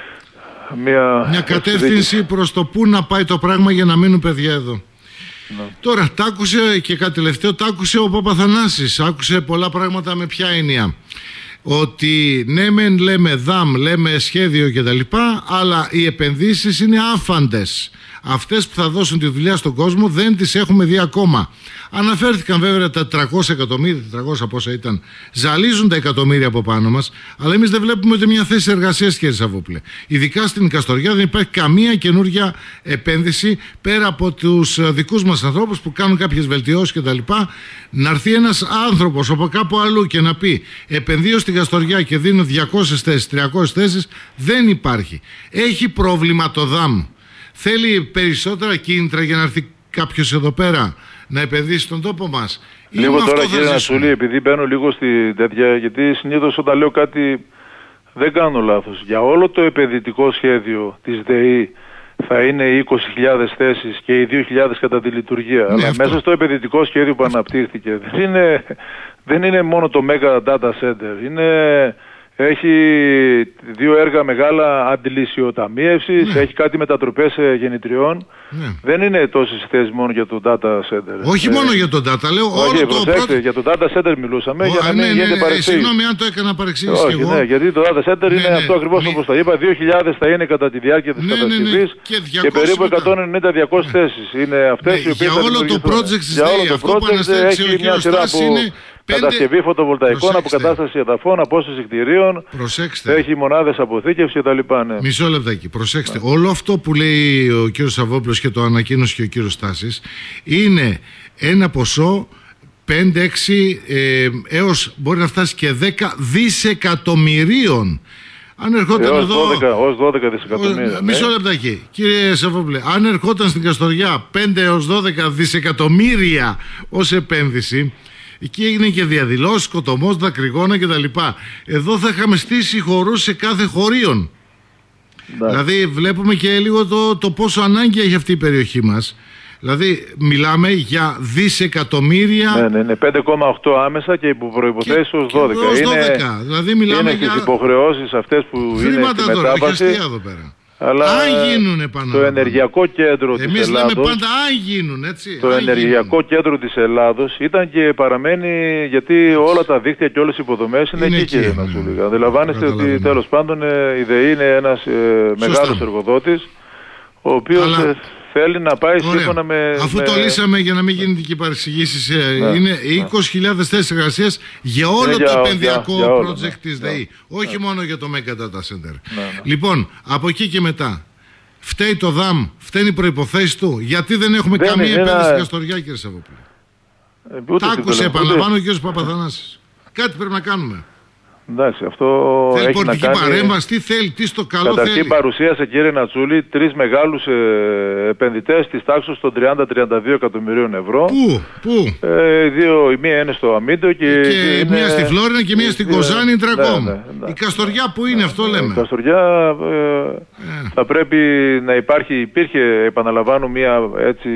Μια, μια κατεύθυνση προς το πού να πάει το πράγμα για να μείνουν παιδιά εδώ. Ναι. Τώρα, τ' άκουσε και κάτι τελευταίο, τ' άκουσε ο Παπαθανάσης, άκουσε πολλά πράγματα με ποια έννοια. Ότι ναι μεν λέμε δαμ, λέμε σχέδιο κτλ, αλλά οι επενδύσεις είναι άφαντες. Αυτές που θα δώσουν τη δουλειά στον κόσμο δεν τις έχουμε δει ακόμα. Αναφέρθηκαν βέβαια τα τριακόσια εκατομμύρια, τετρακόσια πόσα ήταν, ζαλίζουν τα εκατομμύρια από πάνω μας, αλλά εμείς δεν βλέπουμε ούτε μια θέση εργασίας, κύριε Σαββόπουλε. Ειδικά στην Καστοριά δεν υπάρχει καμία καινούργια επένδυση πέρα από τους δικούς μας ανθρώπους που κάνουν κάποιες βελτιώσεις κτλ. Να έρθει ένας άνθρωπος από κάπου αλλού και να πει επενδύω στην Καστοριά και δίνω διακόσιες θέσεις, τριακόσιες θέσεις, δεν υπάρχει. Έχει πρόβλημα το ΔΑΜ. Θέλει περισσότερα κίνητρα για να έρθει κάποιος εδώ πέρα να επενδύσει στον τόπο μας. Λίγο τώρα, κύριε Νατσούλη, επειδή μπαίνω λίγο στη τέτοια, γιατί συνήθως όταν λέω κάτι δεν κάνω λάθος. Για όλο το επενδυτικό σχέδιο της ΔΕΗ θα είναι οι είκοσι χιλιάδες θέσεις και οι δύο χιλιάδες κατά τη λειτουργία. Ναι, αλλά αυτό. Μέσα στο επενδυτικό σχέδιο που αναπτύχθηκε δεν είναι, δεν είναι μόνο το Mega Data Center. Είναι, έχει δύο έργα μεγάλα αντιλησιοταμίευσης, ναι. Έχει κάτι μετατροπές γεννητριών. Ναι. Δεν είναι τόσες θέσεις μόνο για το data center. Όχι ε, μόνο για το data, λέω όχι, όλο το πρώτο... για το data center μιλούσαμε, oh, για να μην ναι, γίνεται ναι, παρεξήγηση. Συγγνώμη αν το έκανα παρεξήγηση όχι, εγώ. Ναι, γιατί το data center ναι, είναι ναι, αυτό ακριβώς μη... όπως το είπα, δύο χιλιάδες θα είναι κατά τη διάρκεια της ναι, κατασκευής ναι, ναι, και, και περίπου εκατόν ενενήντα με διακόσιες ναι. θέσεις. Είναι αυτές ναι, οι οποίες για όλο το project της ΔΕΗ, αυτό που αναστέλειξε ο κύριος Στάσης είναι κατασκευή φωτοβολταϊκών, αποκατάσταση εδαφών, απόσταση κτηρίων. Προσέξτε. Έχει μονάδες αποθήκευσης κτλ. Ναι. Μισό λεπτάκι. Προσέξτε. Ναι. Όλο αυτό που λέει ο κύριος Σαββόπουλος και το ανακοίνωσε και ο κύριος Στάσης είναι ένα ποσό πέντε έξι ε, έως μπορεί να φτάσει και δέκα δισεκατομμυρίων. Αν ερχόταν έως εδώ. δώδεκα, ως δώδεκα δισεκατομμύρια. Ναι. Μισό λεπτάκι. Κύριε Σαββόπουλε, αν ερχόταν στην Καστοριά πέντε έως δώδεκα δισεκατομμύρια ως επένδυση. Εκεί έγινε και διαδηλώσεις, σκοτωμός, δακρυγόνα κτλ. Εδώ θα είχαμε στήσει χορούς σε κάθε χωρίον. Ναι. Δηλαδή βλέπουμε και λίγο το, το πόσο ανάγκη έχει αυτή η περιοχή μας. Δηλαδή μιλάμε για δισεκατομμύρια. Ναι, ναι, ναι. πέντε κόμμα οκτώ άμεσα και υπό προϋποθέσεις ως δώδεκα. Ως δώδεκα. Είναι, δηλαδή μιλάμε είναι για τις υποχρεώσεις αυτές που είναι στη μετάβαση. Εδώ πέρα. Αλλά αν γίνουνε πάνω το ενεργειακό κέντρο της Εμείς Ελλάδος, λέμε πάντα αν γίνουν, έτσι. Το αν ενεργειακό γίνουν. κέντρο της Ελλάδος ήταν και παραμένει, γιατί όλα τα δίκτυα και όλες οι υποδομές είναι, είναι εκεί, κύριε Νασούλη. Αντιλαμβάνεστε ότι τέλος πάντων η ΔΕΗ είναι ένας ε, μεγάλος εργοδότης, ο οποίος αλλά... ε, θέλει να πάει ωραία. Σύμφωνα με... Αφού με... το λύσαμε για να μην γίνεται και παρεξηγήσεις, ναι, είναι είκοσι χιλιάδες θέσεις εργασίας για όλο ναι, το για, επενδυτικό για, για project ναι, της ΔΕΗ. Ναι, όχι ναι. μόνο για το Mega Data Center. Ναι, ναι. Λοιπόν, από εκεί και μετά, φταίει το ΔΑΜ, φταίνει οι προϋποθέσεις του. Γιατί δεν έχουμε δεν καμία επένδυση στην Καστοριά, κύριε Σαββόπουλε. Ε, Τα άκουσε, επαναλαμβάνω, ο κύριος Παπαθανάσης. Κάτι πρέπει να κάνουμε. Εντάξει, αυτό θέλει έχει πολιτική να κάνει... παρέμβαση, τι θέλει, τι στο καλό Καταρχήν θέλει. Καταρχήν παρουσίασε, κύριε Νατσούλη, τρεις μεγάλους ε, επενδυτές της τάξης των τριάντα με τριάντα δύο εκατομμυρίων ευρώ. Πού, πού. Ε, δύο, η μία είναι στο Αμίντο και, και, και είναι... μία στη Φλόρινα και μία στην Κοζάνη Τρακόμ. Ναι, ναι, ναι. Η Καστοριά που είναι, ναι, αυτό λέμε. Η Καστοριά ε, yeah. θα πρέπει να υπάρχει, υπήρχε, επαναλαμβάνω, μία έτσι...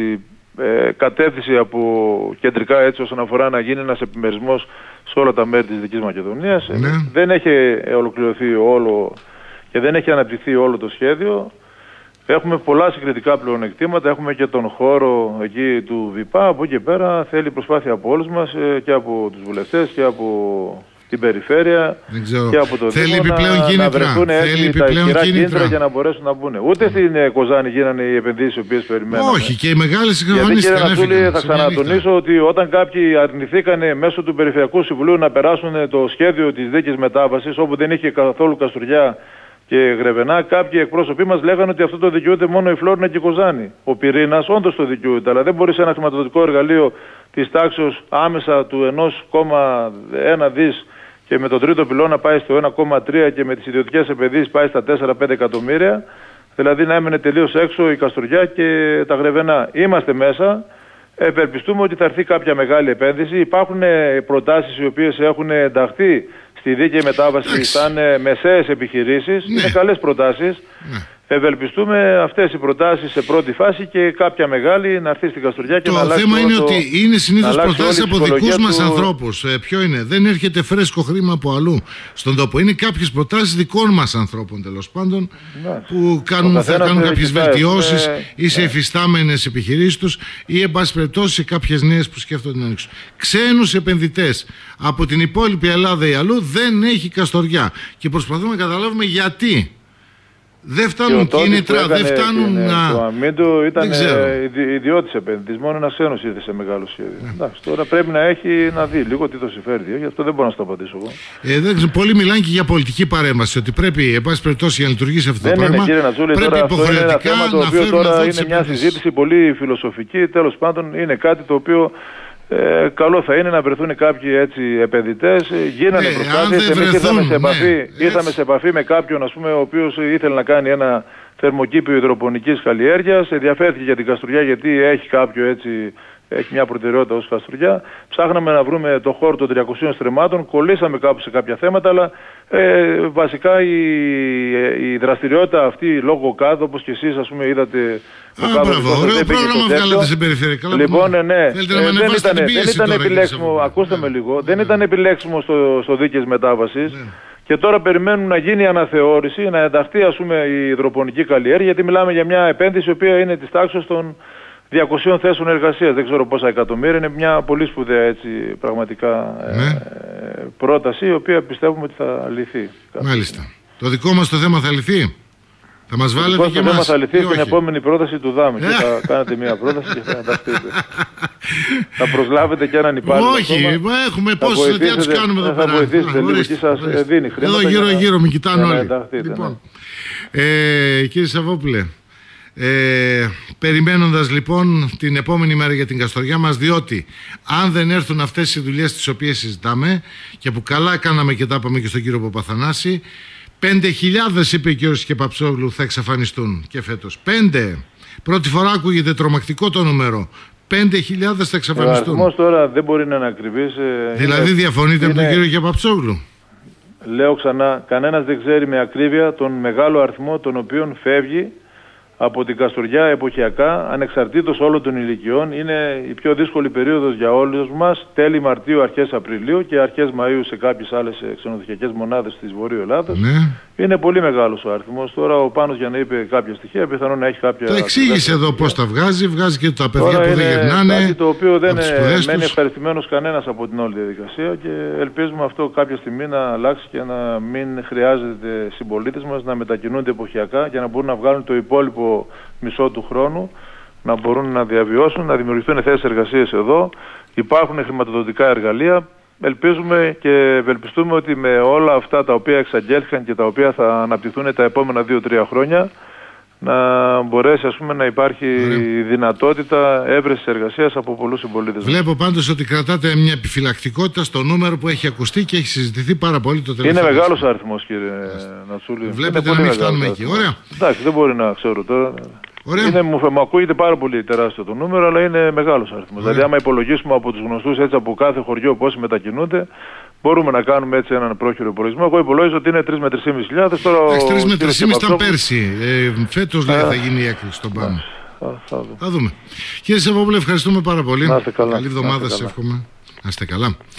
Ε, κατεύθυνση από κεντρικά έτσι όσον αφορά να γίνει ένας επιμερισμός σε όλα τα μέρη της Δυτικής Μακεδονίας. Ναι. Δεν έχει ολοκληρωθεί όλο και δεν έχει αναπτυχθεί όλο το σχέδιο. Έχουμε πολλά συγκριτικά πλεονεκτήματα, έχουμε και τον χώρο εκεί του ΒΙΠΑ. Από εκεί και πέρα θέλει προσπάθεια από όλους μας και από τους βουλευτές και από την περιφέρεια και από το θέλει Δήμο επιπλέον να, κίνητρα. να βρεθούν έτσι τα ισχυρά κίνητρα για να μπορέσουν να μπουν. Ούτε στην Κοζάνη γίνανε οι επενδύσεις οι οποίες περιμέναμε. Όχι, και οι μεγάλες εξαφανίστηκαν. Γιατί, κύριε Νασούλη, θα ξανατονίσω ότι όταν κάποιοι αρνηθήκαν μέσω του Περιφερειακού Συμβουλίου να περάσουν το σχέδιο της δίκης μετάβασης, όπου δεν είχε καθόλου Καστοριά και Γρεβενά, κάποιοι εκπρόσωποι μας λέγανε ότι αυτό το δικαιούται μόνο η Φλόρινα και η Κοζάνη. Ο πυρήνας όντως το δικαιούται, αλλά δεν μπορεί σε ένα χρηματοδοτικό εργαλείο της τάξης άμεσα του ένα κόμμα ένα δις και με τον τρίτο πυλώνα πάει στο ένα κόμμα τρία και με τις ιδιωτικές επενδύσεις πάει στα τέσσερα με πέντε εκατομμύρια, δηλαδή να έμενε τελείως έξω η Καστοριά και τα Γρεβενά. Είμαστε μέσα, ευελπιστούμε ότι θα έρθει κάποια μεγάλη επένδυση. Υπάρχουν προτάσεις οι οποίες έχουν ενταχθεί στη δίκαιη μετάβαση σαν μεσαίες επιχειρήσεις, ναι. είναι καλές προτάσεις. Ναι. Ευελπιστούμε αυτές οι προτάσεις σε πρώτη φάση και κάποια μεγάλη να έρθει στην Καστοριά και το να αλλάξει. Το θέμα είναι το, ότι είναι συνήθως προτάσεις από δικούς του... μας ανθρώπους. Ε, ποιο είναι, δεν έρχεται φρέσκο χρήμα από αλλού στον τόπο. Είναι κάποιες προτάσεις δικών μας ανθρώπων τέλος πάντων ναι. που κάνουν, θα κάνουν κάποιες βελτιώσεις ε, ή σε εφιστάμενες επιχειρήσεις τους ή εν πάση περιπτώσει σε κάποιες νέες που σκέφτονται να ανοίξουν. Ξένους επενδυτές από την υπόλοιπη Ελλάδα ή αλλού δεν έχει Καστοριά και προσπαθούμε να καταλάβουμε γιατί. Δεν φτάνουν κίνητρα, δεν φτάνουν την, να... Το Αμίντο ήταν ιδιώτης επενδυτής, μόνο ένας ξένος ήρθε σε μεγάλο σχέδιο. Ναι. Εντάξει, τώρα πρέπει να έχει να δει λίγο τι το συμφέρει, γι' αυτό δεν μπορώ να στο απαντήσω εγώ. Ε, δεν ξέρω, πολλοί μιλάνε και για πολιτική παρέμβαση, ότι πρέπει, εν πάση περιπτώσει, για να λειτουργήσει αυτό δεν το πράγμα, είναι, κύριε Νατσούλη, πρέπει τώρα υποχρεωτικά αυτό είναι ένα θέμα το οποίο τώρα είναι μια συζήτηση πολύ φιλοσοφική, τέλος πάντων είναι κάτι το οποίο... Ε, καλό θα είναι να βρεθούν κάποιοι έτσι επενδυτές. Γίνανε ναι, προσπάθειες. Εμείς ήρθαμε, σε επαφή, ναι, ήρθαμε σε επαφή με κάποιον, ας πούμε, ο οποίος ήθελε να κάνει ένα θερμοκήπιο υδροπονικής καλλιέργειας. Ενδιαφέρθηκε για την Καστοριά γιατί έχει κάποιο έτσι έχει μια προτεραιότητα ως Καστοριά. Ψάχναμε να βρούμε το χώρο των τριακοσίων στρεμμάτων, κολλήσαμε κάπου σε κάποια θέματα, αλλά ε, βασικά η, η δραστηριότητα αυτή λόγω κάτω, όπως και εσείς ας πούμε είδατε. Α, μπράβο, ωραίο πρόγραμμα βγάλατε σε περιφερειακά. Λοιπόν, ναι, ναι. δεν ήταν, δεν ήταν επιλέξιμο, ακούστε με λίγο, ναι, δεν ναι. ήταν επιλέξιμο στο, στο δίκαιος μετάβασης. Ναι. Και τώρα περιμένουν να γίνει η αναθεώρηση, να ενταχθεί ας πούμε η υδροπονική καλλιέργεια, γιατί μιλάμε για μια επένδυση η οποία είναι της τάξης των διακοσίων θέσεων εργασίας. Δεν ξέρω πόσα εκατομμύρια, είναι μια πολύ σπουδαία έτσι πραγματικά ναι. ε, πρόταση, η οποία πιστεύουμε ότι θα λυθεί. Μάλιστα. Το δικό μας το θέμα θα λυθεί. Θα μας βάλετε το και εμάς. Το θέμα θα λυθεί στην επόμενη πρόταση του ΔΑΜ. Και θα κάνετε μια πρόταση και θα ενταχθείτε. Θα προσλάβετε και έναν υπάλληλο. Όχι, έχουμε πόσους, τι θα τους κάνουμε εδώ πέρα. Θα βοηθήσετε λίγο, εκεί σας δίνει χρήματα. Εδώ γύρω γύρω με κοιτάνε όλοι. Λοιπόν, ε, κύριε Σαββόπουλε, ε, περιμένοντας λοιπόν την επόμενη μέρα για την Καστοριά μας, διότι αν δεν έρθουν αυτές οι δουλειές τις οποίες συζητάμε και που καλά κάναμε και τα είπαμε και στον κύριο Παπαθανάση, πέντε χιλιάδες είπε ο κύριος Κεπαψόγλου θα εξαφανιστούν και φέτος. Πέντε. Πρώτη φορά ακούγεται τρομακτικό το νούμερο. Πέντε χιλιάδες θα εξαφανιστούν. Ο αριθμός τώρα δεν μπορεί να είναι ακριβής. Δηλαδή είναι, διαφωνείτε είναι, με τον κύριο Κεπαψόγλου. Λέω ξανά, κανένας δεν ξέρει με ακρίβεια τον μεγάλο αριθμό των οποίων φεύγει από την Καστοριά εποχιακά, ανεξαρτήτως όλων των ηλικιών. Είναι η πιο δύσκολη περίοδος για όλους μας, τέλη Μαρτίου, αρχές Απριλίου και αρχές Μαΐου σε κάποιες άλλες ξενοδοχειακές μονάδες της Βορείου Ελλάδας. Ναι. Είναι πολύ μεγάλος ο αριθμός. Τώρα ο Πάνος για να είπε κάποια στοιχεία, πιθανόν να έχει κάποια... Το εξήγησε εδώ πώς τα βγάζει, βγάζει και τα παιδιά τώρα που δεν γυρνάνε. Κάτι το οποίο δεν μένει ευχαριστημένος κανένας από την όλη διαδικασία και ελπίζουμε αυτό κάποια στιγμή να αλλάξει και να μην χρειάζεται οι συμπολίτες μας να μετακινούνται εποχιακά για να μπορούν να βγάλουν το υπόλοιπο μισό του χρόνου, να μπορούν να διαβιώσουν, να δημιουργηθούν θέσεις εργασίας εδώ. Υπάρχουν χρηματοδοτικά εργαλεία. Ελπίζουμε και ευελπιστούμε ότι με όλα αυτά τα οποία εξαγγέλθηκαν και τα οποία θα αναπτυχθούν τα επόμενα δύο τρία χρόνια να μπορέσει ας πούμε να υπάρχει Ωραία. δυνατότητα έβρεσης εργασίας από πολλούς συμπολίτες. Βλέπω πάντως ότι κρατάτε μια επιφυλακτικότητα στο νούμερο που έχει ακουστεί και έχει συζητηθεί πάρα πολύ το τελευταίο. Είναι μεγάλος αριθμός κύριε Νατσούλη. Βλέπετε να μην φτάνουμε εκεί. Ωραία. Εντάξει, δεν μπορεί να ξέρω τώρα. Είναι, μου, μου ακούγεται πάρα πολύ τεράστιο το νούμερο, αλλά είναι μεγάλος αριθμός. Δηλαδή, άμα υπολογίσουμε από τους γνωστούς έτσι από κάθε χωριό πόσοι μετακινούνται, μπορούμε να κάνουμε έτσι έναν πρόχειρο υπολογισμό. Εγώ υπολογίζω ότι είναι τρεις με τρεις χιλιάδες πεντακόσιες. Τώρα τρεις με τρεις χιλιάδες ήταν πέρσι. Ε, φέτος λέει θα γίνει η έκρηξη στον Πάνο. Θα, θα, θα δούμε. Κύριε Σαββόπουλε, ευχαριστούμε πάρα πολύ. Να είστε καλά. Καλή εβδομάδα σας εύχομαι. Να είστε καλά.